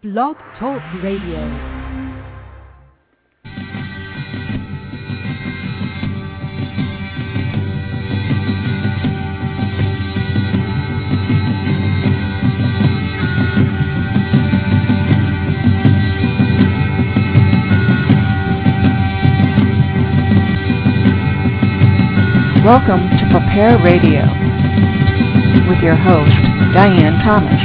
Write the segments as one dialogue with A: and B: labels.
A: Blog Talk Radio.
B: Welcome to Prepare Radio with your host, Diane Thomas.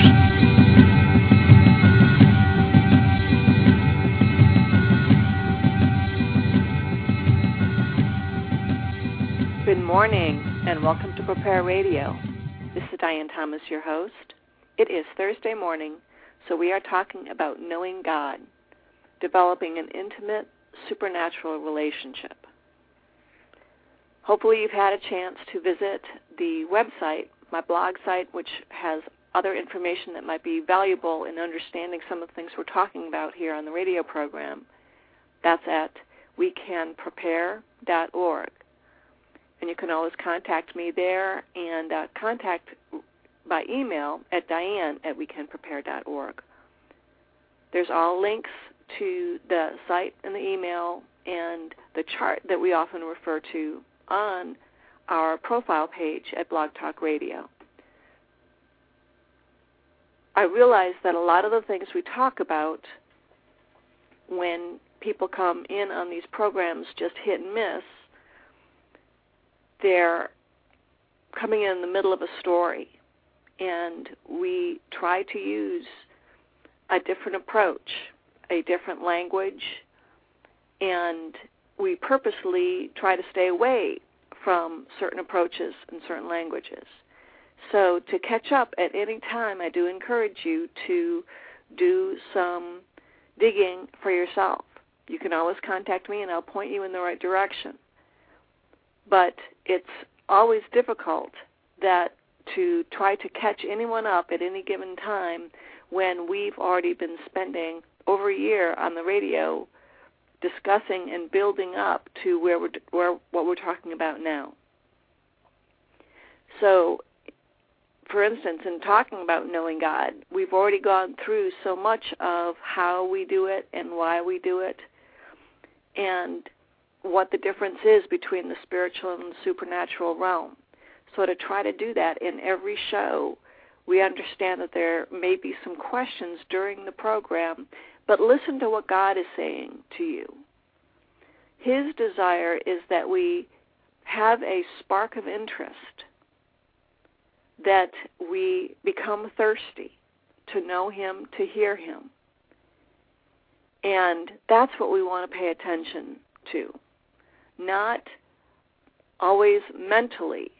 C: Good morning and welcome to Prepare Radio. This is Diane Thomas, your host. It is Thursday morning, so we are talking about knowing God, developing an intimate, supernatural relationship. Hopefully you've had a chance to visit the website, my blog site, which has other information that might be valuable in understanding some of the things we're talking about here on the radio program. That's at wecanprepare.org. And you can always contact me there and contact by email at diane@wecanprepare.org. There's all links to the site and the email and the chart that we often refer to on our profile page at Blog Talk Radio. I realize that a lot of the things we talk about when people come in on these programs just hit and miss. They're coming in the middle of a story, and we try to use a different approach, a different language, and we purposely try to stay away from certain approaches and certain languages. So to catch up at any time, I do encourage you to do some digging for yourself. You can always contact me and I'll point you in the right direction. But it's always difficult to try to catch anyone up at any given time when we've already been spending over a year on the radio discussing and building up to what we're talking about now. So, for instance, in talking about knowing God, we've already gone through so much of how we do it and why we do it, and what the difference is between the spiritual and the supernatural realm. So to try to do that in every show, we understand that there may be some questions during the program, but listen to what God is saying to you. His desire is that we have a spark of interest, that we become thirsty to know Him, to hear Him. And that's what we want to pay attention to. Not always mentally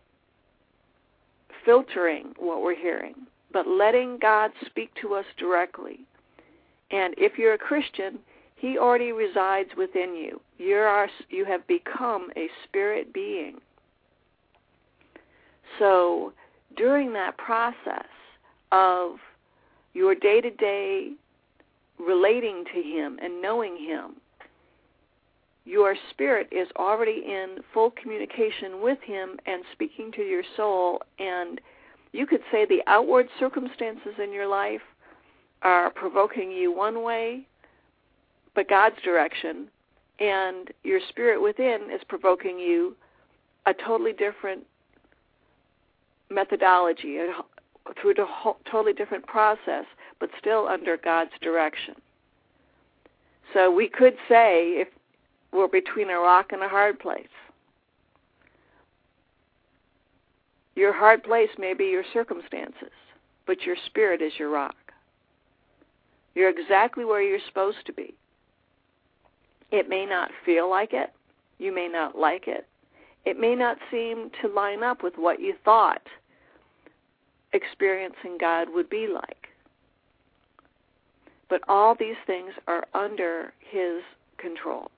C: filtering what we're hearing, but letting God speak to us directly. And if you're a Christian, He already resides within you. You have become a spirit being. So during that process of your day-to-day relating to Him and knowing Him, your spirit is already in full communication with Him and speaking to your soul. And you could say the outward circumstances in your life are provoking you one way, but God's direction, and your spirit within is provoking you a totally different methodology, through a totally different process, but still under God's direction. So we could say, if we're between a rock and a hard place, your hard place may be your circumstances, but your spirit is your rock. You're exactly where you're supposed to be. It may not feel like it. You may not like it. It may not seem to line up with what you thought experiencing God would be like. But all these things are under His control.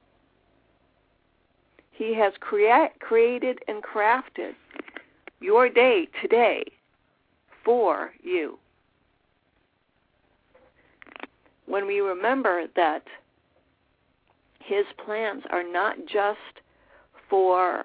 C: He has created and crafted your day today for you. When we remember that His plans are not just for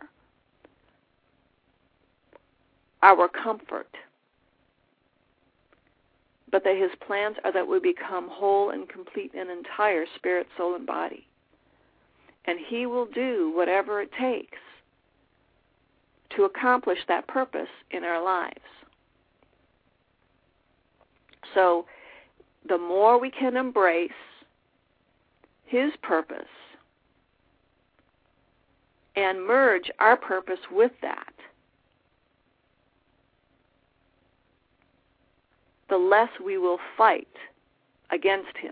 C: our comfort, but that his plans are that we become whole and complete and entire, spirit, soul, and body. And he will do whatever it takes to accomplish that purpose in our lives. So the more we can embrace his purpose and merge our purpose with that, the less we will fight against him.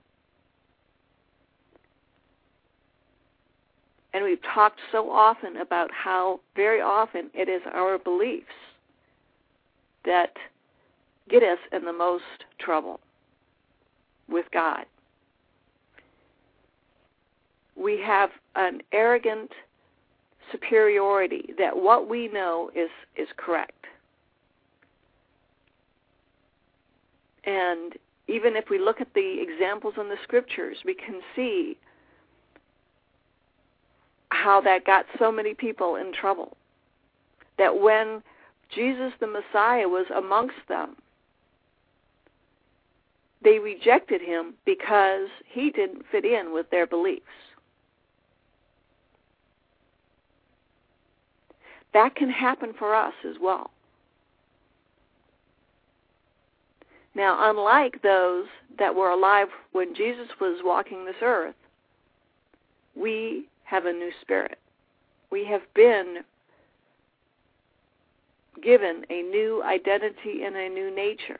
C: And we've talked so often about how very often it is our beliefs that get us in the most trouble with God. We have an arrogant superiority that what we know is correct. And even if we look at the examples in the scriptures, we can see how that got so many people in trouble. That when Jesus the Messiah was amongst them, they rejected him because he didn't fit in with their beliefs. That can happen for us as well. Now, unlike those that were alive when Jesus was walking this earth, we have a new spirit. We have been given a new identity and a new nature.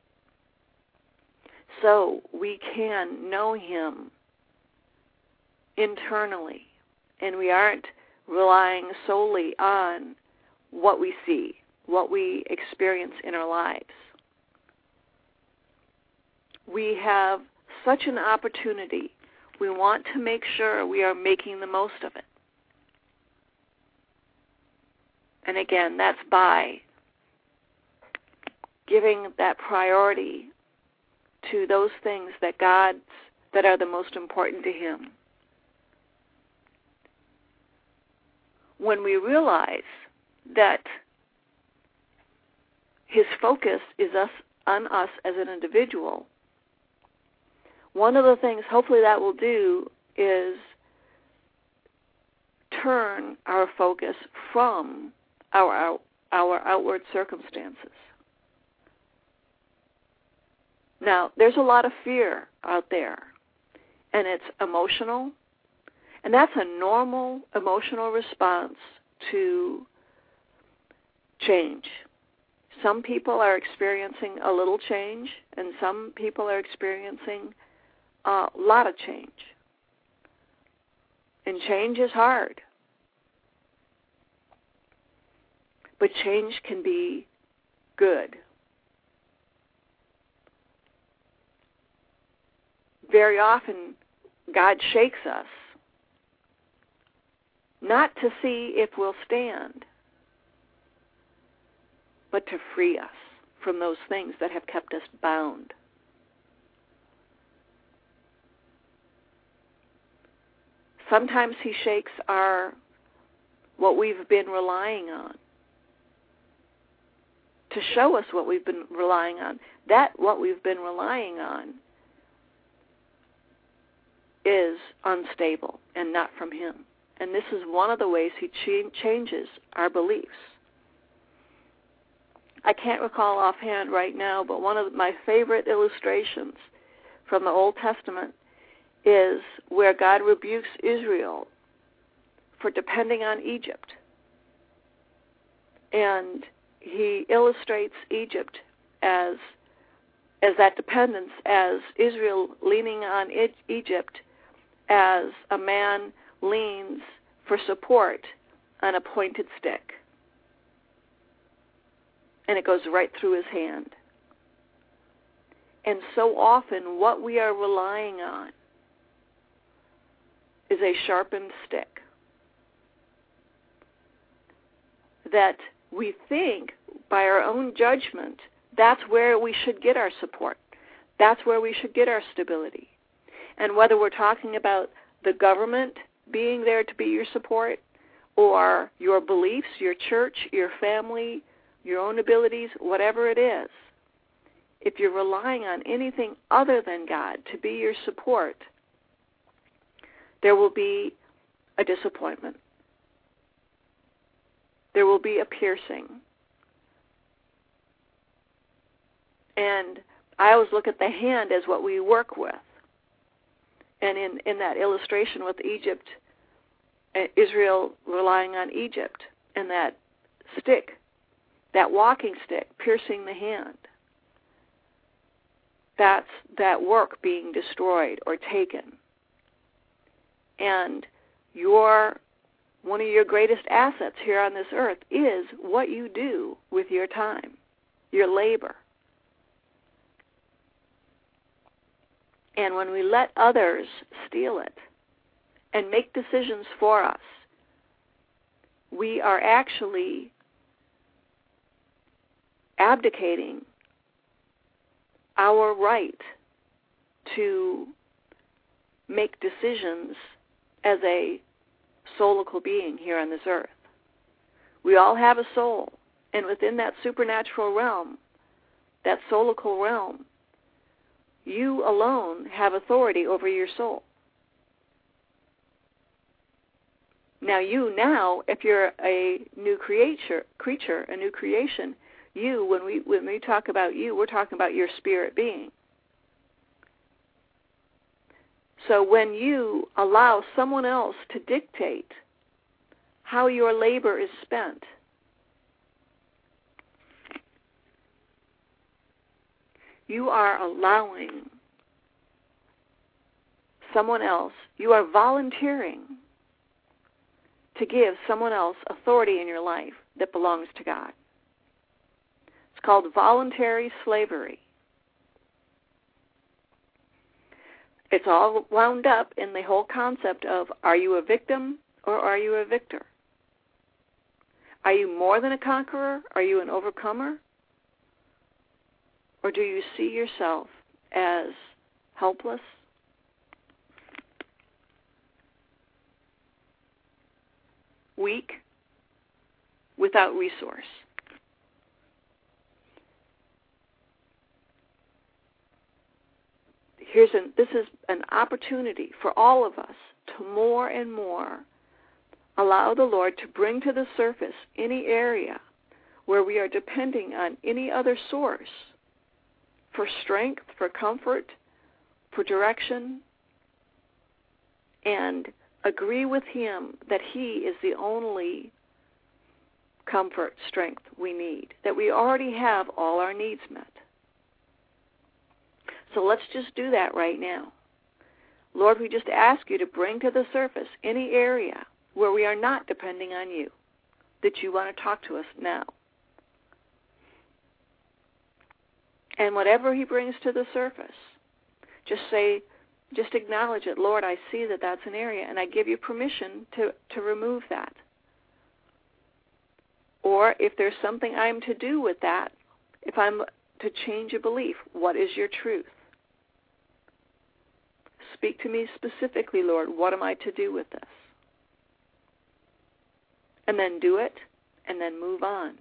C: So we can know him internally, and we aren't relying solely on what we see, what we experience in our lives. We have such an opportunity. We want to make sure we are making the most of it. And again, that's by giving that priority to those things that are the most important to him. When we realize that his focus is on us as an individual, one of the things hopefully that will do is turn our focus from our outward circumstances. Now, there's a lot of fear out there, and it's emotional, and that's a normal emotional response to change. Some people are experiencing a little change, and some people are experiencing a lot of change. And change is hard. But change can be good. Very often, God shakes us, not to see if we'll stand, but to free us from those things that have kept us bound. Sometimes he shakes what we've been relying on, to show us what we've been relying on. That what we've been relying on is unstable and not from him. And this is one of the ways he changes our beliefs. I can't recall offhand right now, but one of my favorite illustrations from the Old Testament is where God rebukes Israel for depending on Egypt. And he illustrates Egypt as that dependence, as Israel leaning on Egypt as a man leans for support on a pointed stick. And it goes right through his hand. And so often what we are relying on is a sharpened stick that we think by our own judgment that's where we should get our support. That's where we should get our stability. And whether we're talking about the government being there to be your support, or your beliefs, your church, your family, your own abilities, whatever it is, if you're relying on anything other than God to be your support, there will be a disappointment. There will be a piercing. And I always look at the hand as what we work with. And in that illustration with Egypt, Israel relying on Egypt, and that stick, that walking stick, piercing the hand, that's that work being destroyed or taken. And one of your greatest assets here on this earth is what you do with your time, your labor. And when we let others steal it and make decisions for us, we are actually abdicating our right to make decisions as a soulical being here on this earth. We all have a soul, and within that supernatural realm, that soulical realm, you alone have authority over your soul. Now, if you're a new creature, a new creation, when we talk about you, we're talking about your spirit being. So when you allow someone else to dictate how your labor is spent, you are allowing someone else, you are volunteering to give someone else authority in your life that belongs to God. It's called voluntary slavery. It's all wound up in the whole concept of, are you a victim or are you a victor? Are you more than a conqueror? Are you an overcomer? Or do you see yourself as helpless? Weak? Without resource? This is an opportunity for all of us to more and more allow the Lord to bring to the surface any area where we are depending on any other source for strength, for comfort, for direction, and agree with Him that He is the only comfort, strength we need, that we already have all our needs met. So let's just do that right now. Lord, we just ask you to bring to the surface any area where we are not depending on you, that you want to talk to us now. And whatever He brings to the surface, just acknowledge it. Lord, I see that that's an area, and I give you permission to remove that. Or if there's something I'm to do with that, if I'm to change a belief, what is your truth? Speak to me specifically, Lord. What am I to do with this? And then do it, and then move on.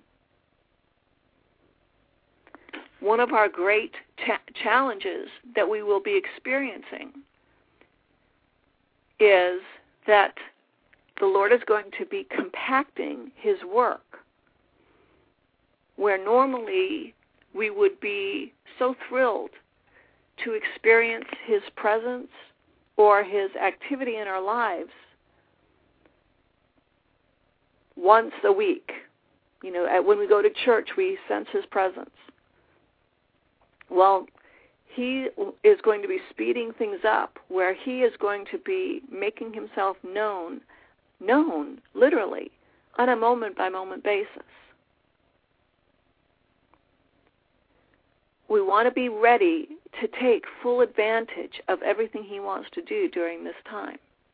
C: One of our great challenges that we will be experiencing is that the Lord is going to be compacting His work, where normally we would be so thrilled to experience His presence or His activity in our lives once a week. You know, when we go to church, we sense His presence. Well, He is going to be speeding things up, where He is going to be making Himself known, literally, on a moment-by-moment basis. We want to be ready to take full advantage of everything He wants to do during this time.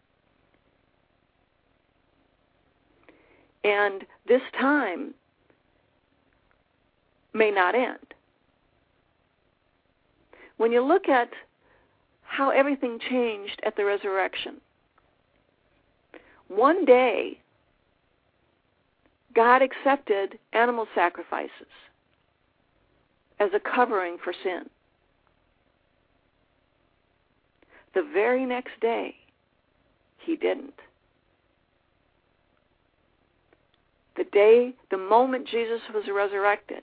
C: And this time may not end. When you look at how everything changed at the resurrection, one day God accepted animal sacrifices. as a covering for sin. The very next day, he didn't. The moment Jesus was resurrected,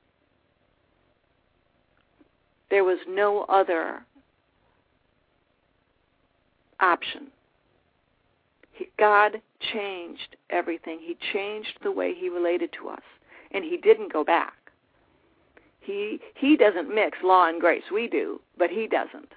C: there was no other option. God changed everything. He changed the way he related to us, and he didn't go back. He doesn't mix law and grace. We do, but he doesn't.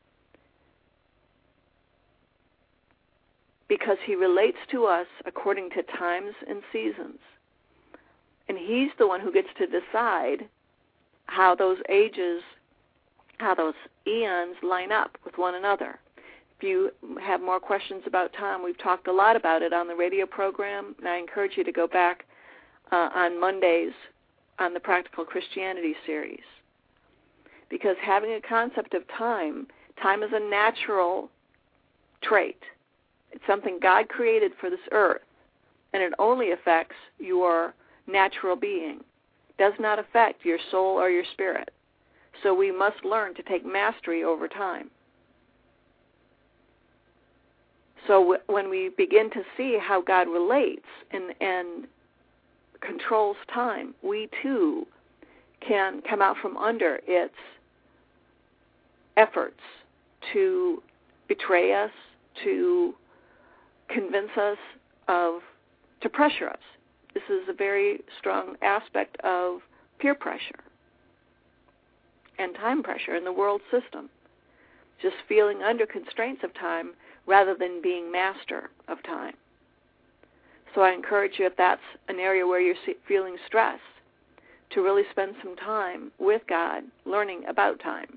C: Because he relates to us according to times and seasons. And he's the one who gets to decide how those ages, how those eons line up with one another. If you have more questions about time, we've talked a lot about it on the radio program, and I encourage you to go back on Mondays on the Practical Christianity series. Because having a concept of time is a natural trait. It's something God created for this earth, and it only affects your natural being. It does not affect your soul or your spirit. So we must learn to take mastery over time. So when we begin to see how God relates and controls time, we too can come out from under its efforts to betray us, to convince us to pressure us. This is a very strong aspect of peer pressure and time pressure in the world system. Just feeling under constraints of time rather than being master of time. So I encourage you, if that's an area where you're feeling stress, to really spend some time with God learning about time.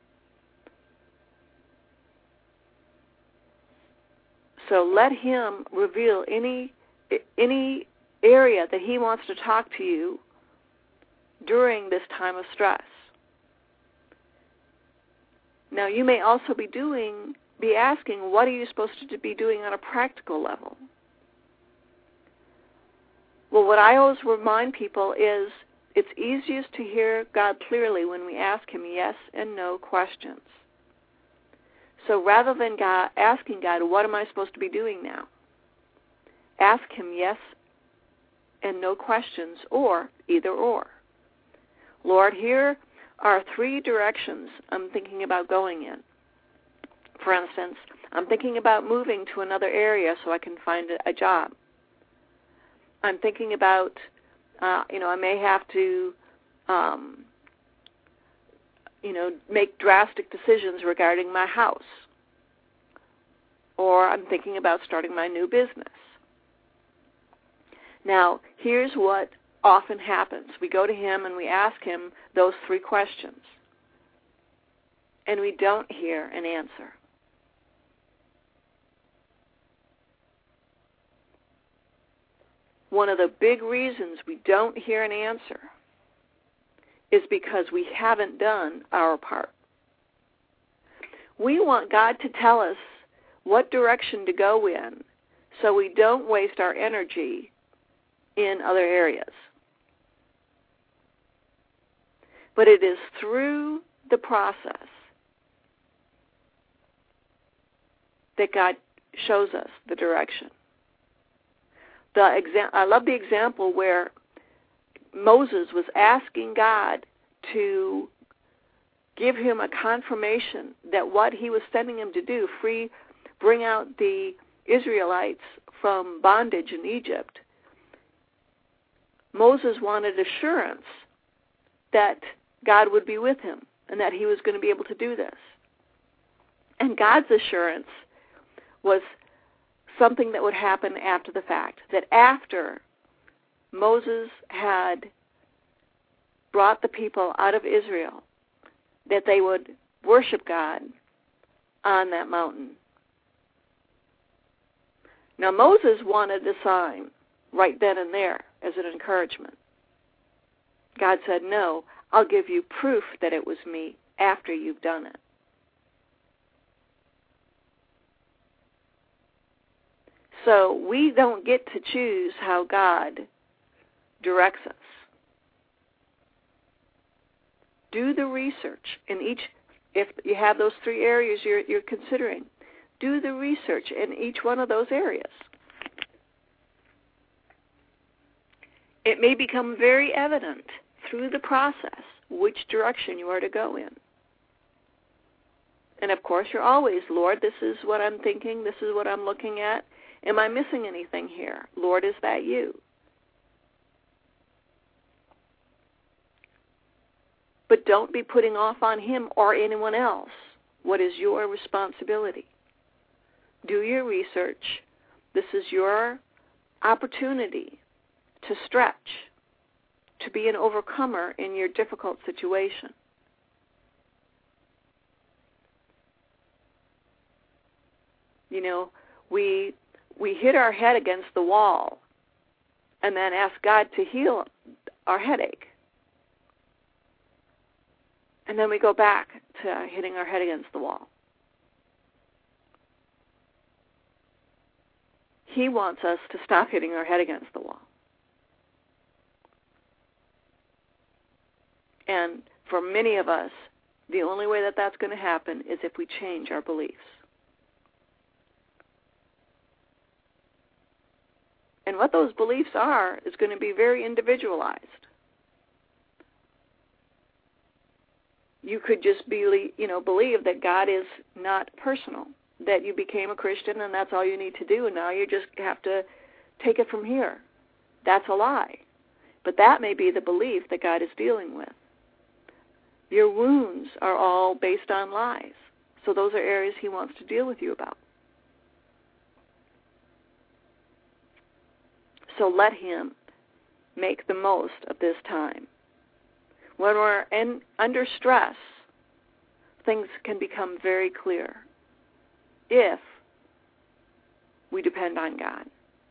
C: So let him reveal any area that he wants to talk to you during this time of stress. Now, you may also be asking, what are you supposed to be doing on a practical level? Well, what I always remind people is it's easiest to hear God clearly when we ask him yes and no questions. So rather than asking God, what am I supposed to be doing now? Ask him yes and no questions, or either or. Lord, here are 3 directions I'm thinking about going in. For instance, I'm thinking about moving to another area so I can find a job. I'm thinking about, I may have to, make drastic decisions regarding my house. Or I'm thinking about starting my new business. Now, here's what often happens. We go to him and we ask him those 3 questions. And we don't hear an answer. One of the big reasons we don't hear an answer is because we haven't done our part. We want God to tell us what direction to go in so we don't waste our energy in other areas. But it is through the process that God shows us the direction. I love the example where Moses was asking God to give him a confirmation that what he was sending him to do, bring out the Israelites from bondage in Egypt, Moses wanted assurance that God would be with him and that he was going to be able to do this. And God's assurance was something that would happen after the fact, that after Moses had brought the people out of Israel, that they would worship God on that mountain. Now, Moses wanted a sign right then and there as an encouragement. God said, no, I'll give you proof that it was me after you've done it. So we don't get to choose how God directs us. Do the research in each, if you have those 3 areas you're considering, do the research in each one of those areas. It may become very evident through the process which direction you are to go in. And of course, you're always, Lord, this is what I'm thinking, this is what I'm looking at. Am I missing anything here? Lord, is that you? But don't be putting off on him or anyone else what is your responsibility. Do your research. This is your opportunity to stretch, to be an overcomer in your difficult situation. You know, we hit our head against the wall and then ask God to heal our headache. And then we go back to hitting our head against the wall. He wants us to stop hitting our head against the wall. And for many of us, the only way that that's going to happen is if we change our beliefs. And what those beliefs are is going to be very individualized. You could just believe that God is not personal, that you became a Christian and that's all you need to do, and now you just have to take it from here. That's a lie. But that may be the belief that God is dealing with. Your wounds are all based on lies. So those are areas he wants to deal with you about. So let him make the most of this time. When we're under stress, things can become very clear if we depend on God.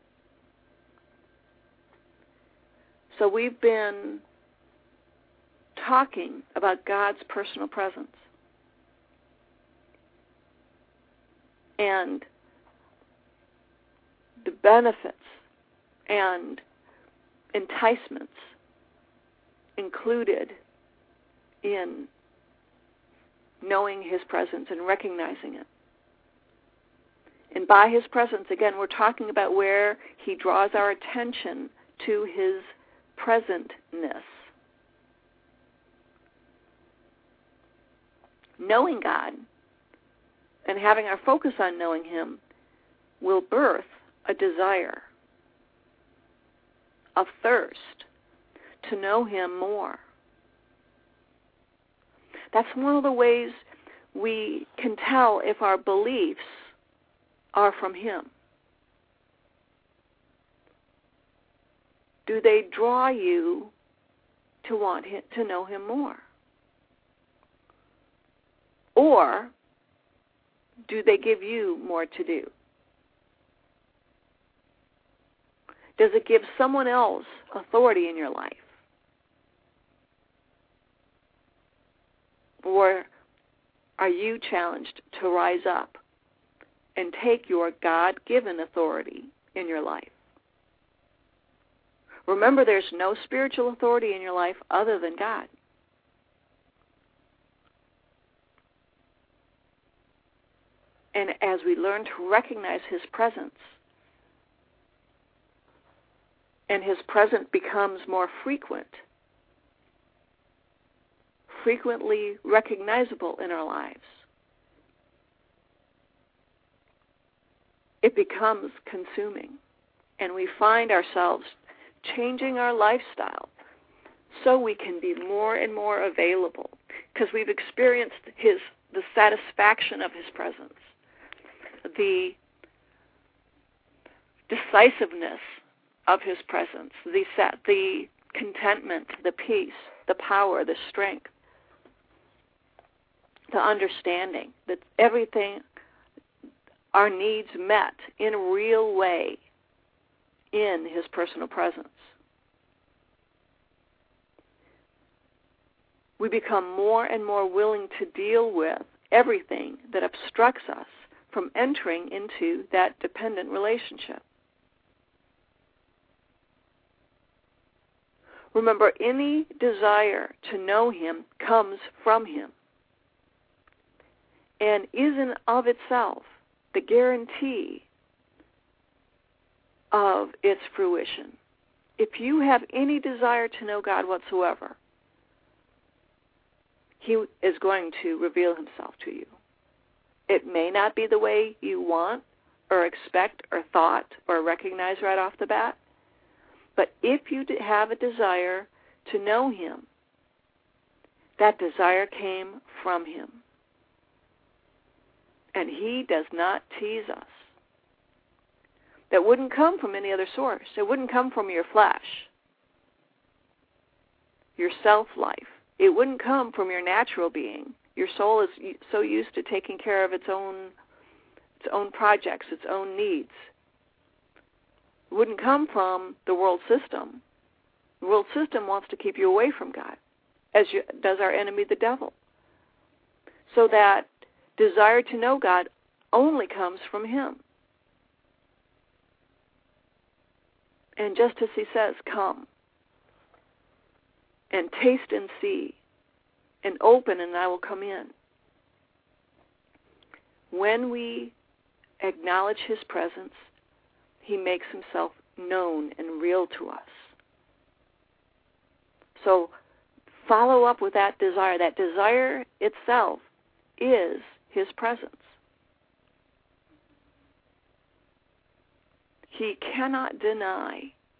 C: So we've been talking about God's personal presence and the benefits and enticements included in knowing his presence and recognizing it. And by his presence, again, we're talking about where he draws our attention to his presentness. Knowing God and having our focus on knowing him will birth a desire, a thirst to know him more. That's one of the ways we can tell if our beliefs are from him. Do they draw you to want him, to know him more? Or do they give you more to do? Does it give someone else authority in your life? Or are you challenged to rise up and take your God-given authority in your life? Remember, there's no spiritual authority in your life other than God. And as we learn to recognize his presence, and his presence becomes more frequently recognizable in our lives, it becomes consuming. And we find ourselves changing our lifestyle so we can be more and more available because we've experienced the satisfaction of his presence, the decisiveness of his presence, the contentment, the peace, the power, the strength, the understanding that everything, our needs met in a real way in his personal presence. We become more and more willing to deal with everything that obstructs us from entering into that dependent relationship. Remember, any desire to know Him comes from Him and is in of itself the guarantee of its fruition. If you have any desire to know God whatsoever, He is going to reveal Himself to you. It may not be the way you want or expect or thought or recognize right off the bat, but if you have a desire to know Him, that desire came from Him. And He does not tease us. That wouldn't come from any other source. It wouldn't come from your flesh, your self-life. It wouldn't come from your natural being. Your soul is so used to taking care of its own projects, its own needs. It wouldn't come from the world system. The world system wants to keep you away from God, as does our enemy, the devil. So that desire to know God only comes from Him. And just as He says, come and taste and see and open and I will come in. When we acknowledge His presence, He makes Himself known and real to us. So follow up with that desire. That desire itself is His presence. He cannot deny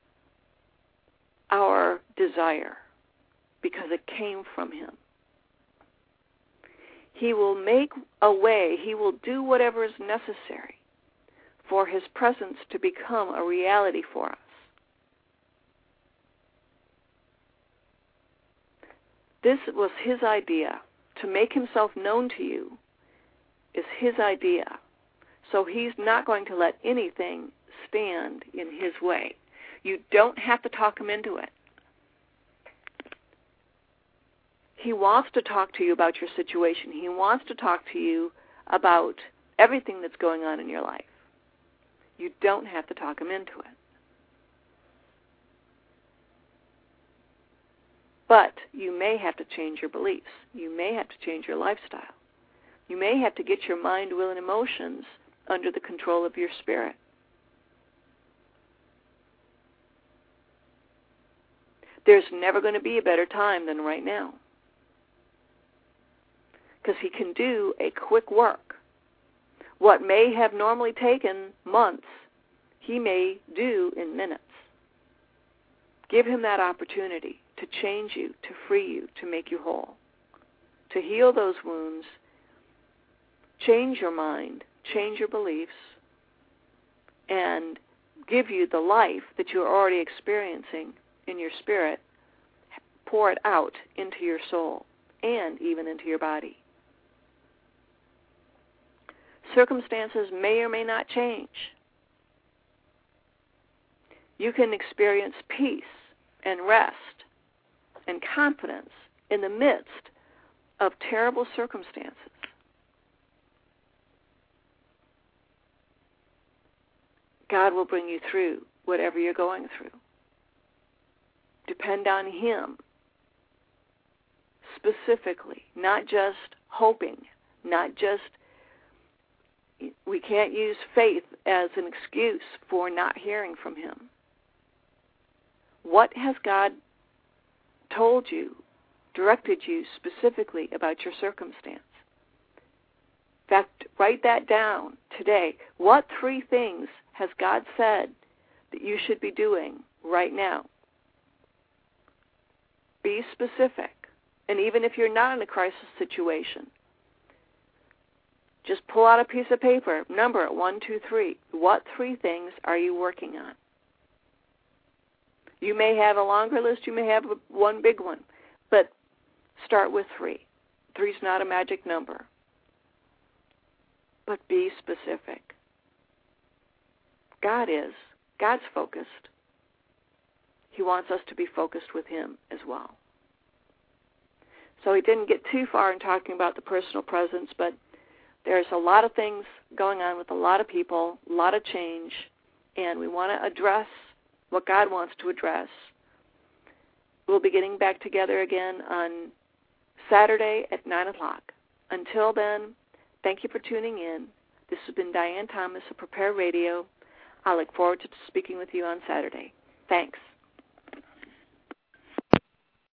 C: our desire because it came from Him. He will make a way. He will do whatever is necessary for His presence to become a reality for us. This was His idea. To make Himself known to you is His idea. So He's not going to let anything stand in His way. You don't have to talk Him into it. He wants to talk to you about your situation. He wants to talk to you about everything that's going on in your life. You don't have to talk Him into it. But you may have to change your beliefs. You may have to change your lifestyle. You may have to get your mind, will, and emotions under the control of your spirit. There's never going to be a better time than right now. Because He can do a quick work. What may have normally taken months, He may do in minutes. Give Him that opportunity to change you, to free you, to make you whole, to heal those wounds, change your mind, change your beliefs, and give you the life that you're already experiencing in your spirit, pour it out into your soul and even into your body. Circumstances may or may not change. You can experience peace and rest and confidence in the midst of terrible circumstances. God will bring you through whatever you're going through. Depend on Him specifically, not just hoping, not just, we can't use faith as an excuse for not hearing from Him. What has God told you, directed you specifically about your circumstance? In fact, write that down today. What 3 things has God said that you should be doing right now? Be specific. And even if you're not in a crisis situation, just pull out a piece of paper, number it 1, 2, 3. What 3 things are you working on? You may have a longer list, you may have one big one, but start with 3. 3 is not a magic number. But be specific. God's focused. He wants us to be focused with Him as well. So He didn't get too far in talking about the personal presence, but there's a lot of things going on with a lot of people, a lot of change, and we want to address what God wants to address we'll be getting back together again on Saturday at 9 o'clock. Until then, thank you for tuning in. This has been Diane Thomas of Prepare Radio. I look forward to speaking with you on Saturday. Thanks.